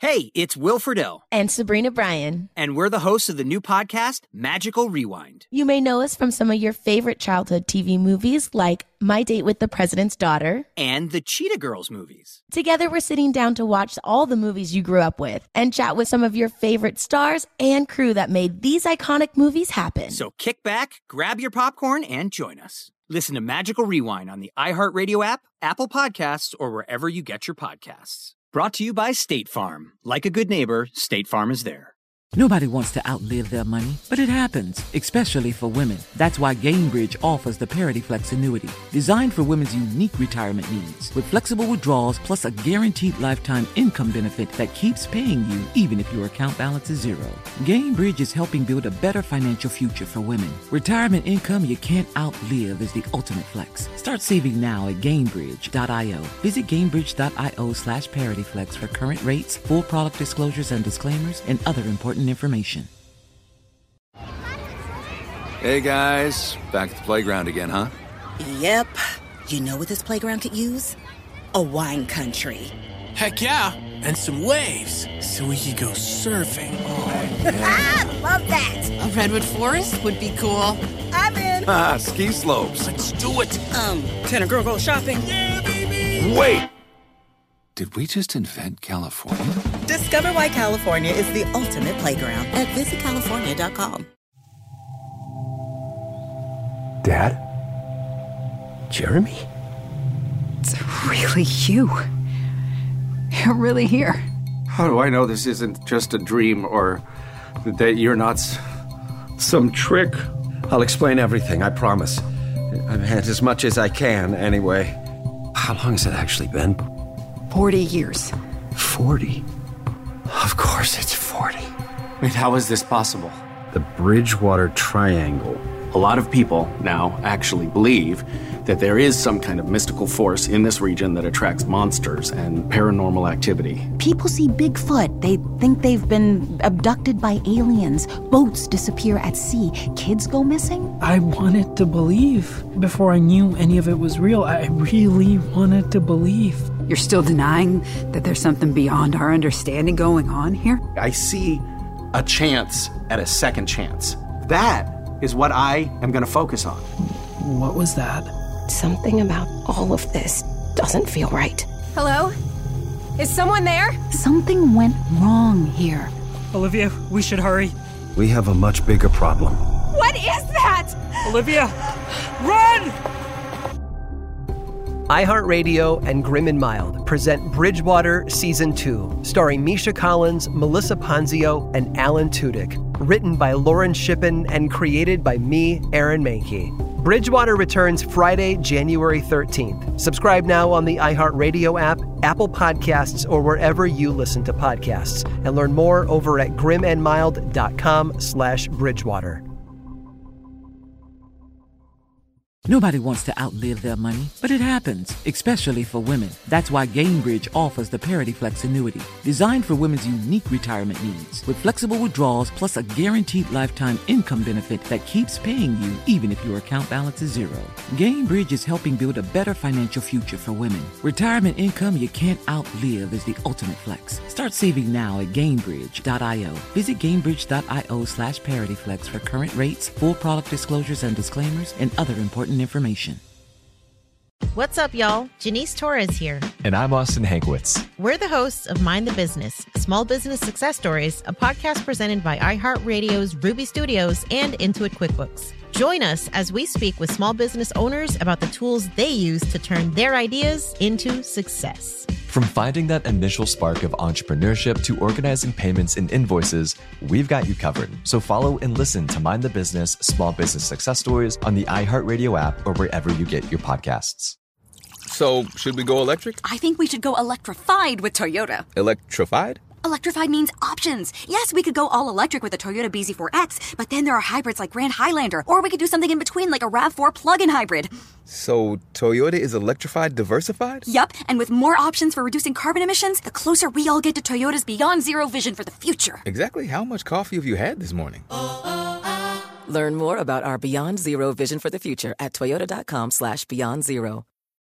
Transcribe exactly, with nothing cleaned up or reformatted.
Hey, it's Will Friedle. And Sabrina Bryan. And we're the hosts of the new podcast, Magical Rewind. You may know us from some of your favorite childhood T V movies like My Date with the President's Daughter. And the Cheetah Girls movies. Together, we're sitting down to watch all the movies you grew up with and chat with some of your favorite stars and crew that made these iconic movies happen. So kick back, grab your popcorn, and join us. Listen to Magical Rewind on the iHeartRadio app, Apple Podcasts, or wherever you get your podcasts. Brought to you by State Farm. Like a good neighbor, State Farm is there. Nobody wants to outlive their money, but it happens, especially for women. That's why Gainbridge offers the Parity Flex annuity, designed for women's unique retirement needs. With flexible withdrawals plus a guaranteed lifetime income benefit that keeps paying you even if your account balance is zero. Gainbridge is helping build a better financial future for women. Retirement income you can't outlive is the ultimate flex. Start saving now at Gainbridge dot io. Visit Gainbridge dot io slash ParityFlex for current rates, full product disclosures and disclaimers, and other important information. Hey guys, back at the playground again, huh? Yep. You know what this playground could use? A wine country. Heck yeah, and some waves, so we could go surfing. Oh, yeah. Love that. A redwood forest would be cool. I'm in. Ah, ski slopes. Let's do it. Um, can a girl go shopping? Yeah, baby. Wait! Did we just invent California? Discover why California is the ultimate playground at visit california dot com. Dad? Jeremy? It's really you. You're really here. How do I know this isn't just a dream or that you're not s- some trick? I'll explain everything, I promise. And as much as I can, anyway. How long has it actually been? Forty years. Forty? Of course it's forty. Wait, how is this possible? The Bridgewater Triangle. A lot of people now actually believe that there is some kind of mystical force in this region that attracts monsters and paranormal activity. People see Bigfoot. They think they've been abducted by aliens. Boats disappear at sea. Kids go missing. I wanted to believe before I knew any of it was real. I really wanted to believe. You're still denying that there's something beyond our understanding going on here? I see a chance at a second chance. That is what I am going to focus on. What was that? Something about all of this doesn't feel right. Hello? Is someone there? Something went wrong here. Olivia, we should hurry. We have a much bigger problem. What is that? Olivia, run! iHeartRadio and Grim and Mild present Bridgewater Season two, starring Misha Collins, Melissa Ponzio, and Alan Tudyk. Written by Lauren Shippen and created by me, Aaron Mahnke. Bridgewater returns Friday, January thirteenth. Subscribe now on the iHeartRadio app, Apple Podcasts, or wherever you listen to podcasts. And learn more over at grimandmild.com slash Bridgewater. Nobody wants to outlive their money, but it happens, especially for women. That's why Gainbridge offers the Parity Flex annuity, designed for women's unique retirement needs. With flexible withdrawals plus a guaranteed lifetime income benefit that keeps paying you even if your account balance is zero. Gainbridge is helping build a better financial future for women. Retirement income you can't outlive is the ultimate flex. Start saving now at Gainbridge dot io. Visit Gainbridge dot io slash ParityFlex for current rates, full product disclosures and disclaimers, and other important information. What's up, y'all? Janice Torres here. And I'm Austin Hankwitz. We're the hosts of Mind the Business, Small Business Success Stories, a podcast presented by iHeartRadio's Ruby Studios and Intuit QuickBooks. Join us as we speak with small business owners about the tools they use to turn their ideas into success. From finding that initial spark of entrepreneurship to organizing payments and invoices, we've got you covered. So follow and listen to Mind the Business, Small Business Success Stories on the iHeartRadio app or wherever you get your podcasts. So, should we go electric? I think we should go electrified with Toyota. Electrified? Electrified means options. Yes, we could go all electric with a Toyota B Z four X, but then there are hybrids like Grand Highlander, or we could do something in between like a RAV four plug-in hybrid. So, Toyota is electrified diversified? Yup, and with more options for reducing carbon emissions, the closer we all get to Toyota's Beyond Zero vision for the future. Exactly how much coffee have you had this morning? Learn more about our Beyond Zero vision for the future at toyota.com slash beyond zero.